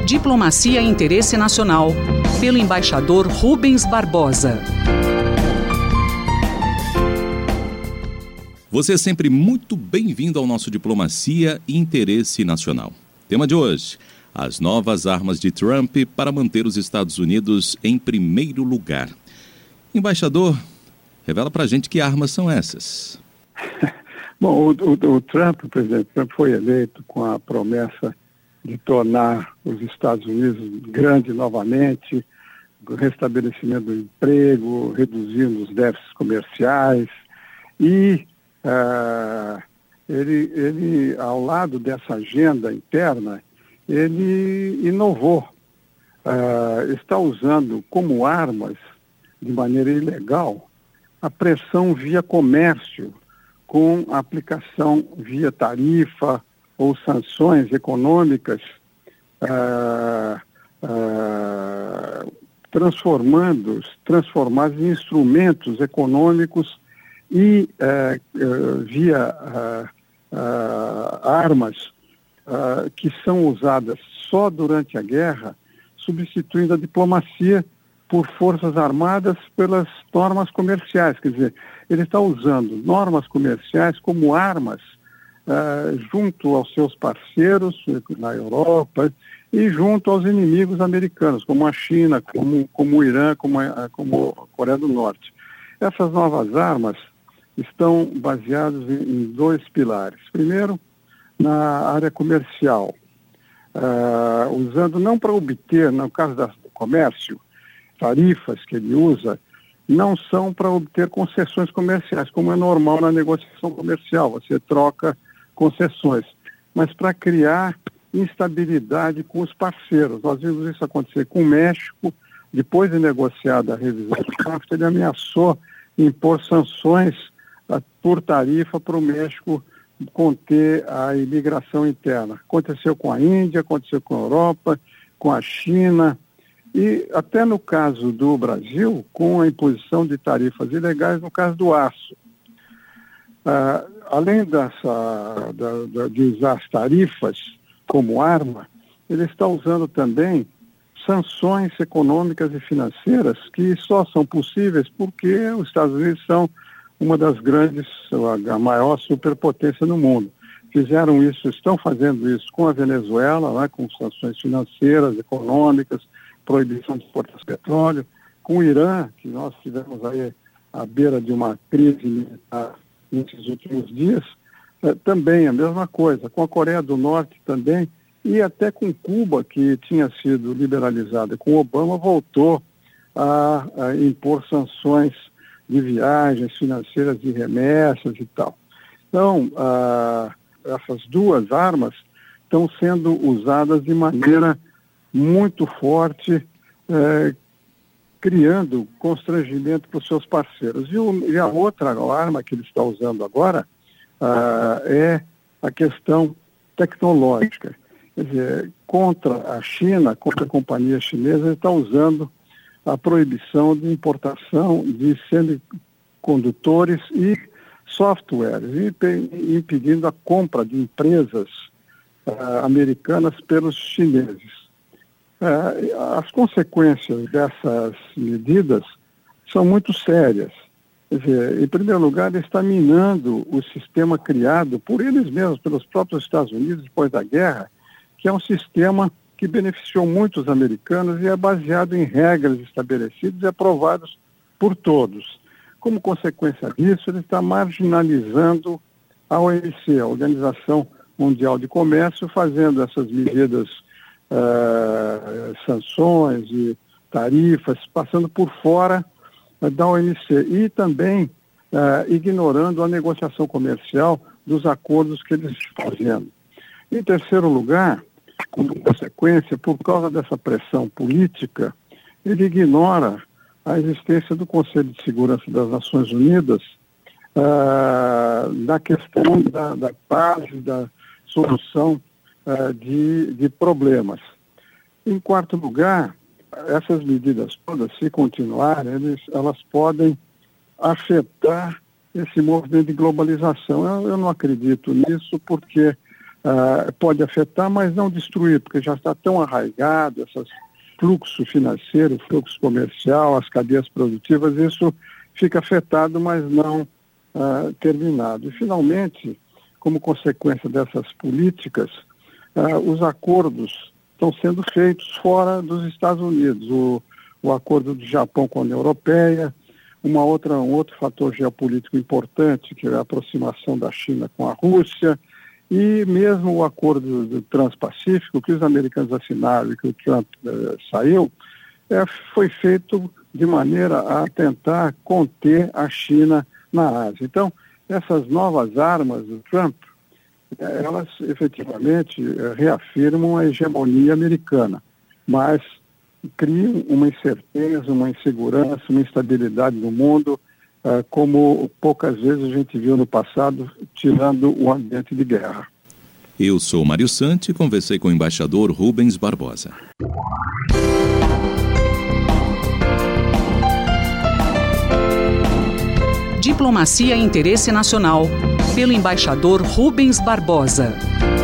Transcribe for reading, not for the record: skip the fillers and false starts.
Diplomacia e Interesse Nacional, pelo embaixador Rubens Barbosa. Você é sempre muito bem-vindo ao nosso Diplomacia e Interesse Nacional. Tema de hoje: as novas armas de Trump para manter os Estados Unidos em primeiro lugar. Embaixador, revela pra gente que armas são essas. Bom, o Trump, o presidente Trump, foi eleito com a promessa de tornar os Estados Unidos grande novamente, restabelecimento do emprego, reduzindo os déficits comerciais. E ele, ao lado dessa agenda interna, ele inovou. Está usando como armas, de maneira ilegal, a pressão via comércio, com aplicação via tarifa ou sanções econômicas, transformados em instrumentos econômicos e via armas que são usadas só durante a guerra, substituindo a diplomacia por forças armadas pelas normas comerciais. Quer dizer, ele está usando normas comerciais como armas junto aos seus parceiros na Europa e junto aos inimigos americanos, como a China, como o Irã, como a Coreia do Norte. Essas novas armas estão baseadas em dois pilares. Primeiro, na área comercial, usando não para obter, no caso do comércio, tarifas que ele usa, não são para obter concessões comerciais, como é normal na negociação comercial, você troca concessões, mas para criar instabilidade com os parceiros. Nós vimos isso acontecer com o México. Depois de negociada a revisão do NAFTA, ele ameaçou impor sanções por tarifa para o México conter a imigração interna. Aconteceu com a Índia, aconteceu com a Europa, com a China e até no caso do Brasil, com a imposição de tarifas ilegais no caso do aço. Além de usar as tarifas como arma, ele está usando também sanções econômicas e financeiras que só são possíveis porque os Estados Unidos são uma das grandes, a maior superpotência no mundo. Fizeram isso, estão fazendo isso com a Venezuela, com sanções financeiras, econômicas, proibição de exportação de petróleo, com o Irã, que nós tivemos aí à beira de uma crise militar nesses últimos dias, também a mesma coisa, com a Coreia do Norte também, e até com Cuba, que tinha sido liberalizada com Obama, voltou a impor sanções de viagens financeiras, de remessas e tal. Então, essas duas armas estão sendo usadas de maneira muito forte, criando constrangimento para os seus parceiros. E a outra arma que ele está usando agora é a questão tecnológica. Quer dizer, contra a China, contra a companhia chinesa, ele está usando a proibição de importação de semicondutores e softwares, impedindo a compra de empresas americanas pelos chineses. As consequências dessas medidas são muito sérias. Quer dizer, em primeiro lugar, ele está minando o sistema criado por eles mesmos, pelos próprios Estados Unidos depois da guerra, que é um sistema que beneficiou muito os americanos e é baseado em regras estabelecidas e aprovadas por todos. Como consequência disso, ele está marginalizando a OMC, a Organização Mundial de Comércio, fazendo essas medidas, sanções e tarifas, passando por fora da OMC e também ignorando a negociação comercial dos acordos que eles estão fazendo. Em terceiro lugar, como consequência, por causa dessa pressão política, ele ignora a existência do Conselho de Segurança das Nações Unidas na questão da base, da solução de problemas. Em quarto lugar, essas medidas todas, se continuarem, elas podem afetar esse movimento de globalização. Eu não acredito nisso porque pode afetar, mas não destruir, porque já está tão arraigado esse fluxo financeiro, fluxo comercial, as cadeias produtivas, isso fica afetado, mas não terminado. E, finalmente, como consequência dessas políticas, os acordos estão sendo feitos fora dos Estados Unidos. O acordo do Japão com a União Europeia, um outro fator geopolítico importante, que é a aproximação da China com a Rússia, e mesmo o acordo do Transpacífico, que os americanos assinaram e que o Trump saiu, foi feito de maneira a tentar conter a China na Ásia. Então, essas novas armas do Trump, elas efetivamente reafirmam a hegemonia americana, mas criam uma incerteza, uma insegurança, uma instabilidade no mundo, como poucas vezes a gente viu no passado, tirando o ambiente de guerra. Eu sou Mário Santi e conversei com o embaixador Rubens Barbosa. Diplomacia e Interesse Nacional, pelo embaixador Rubens Barbosa.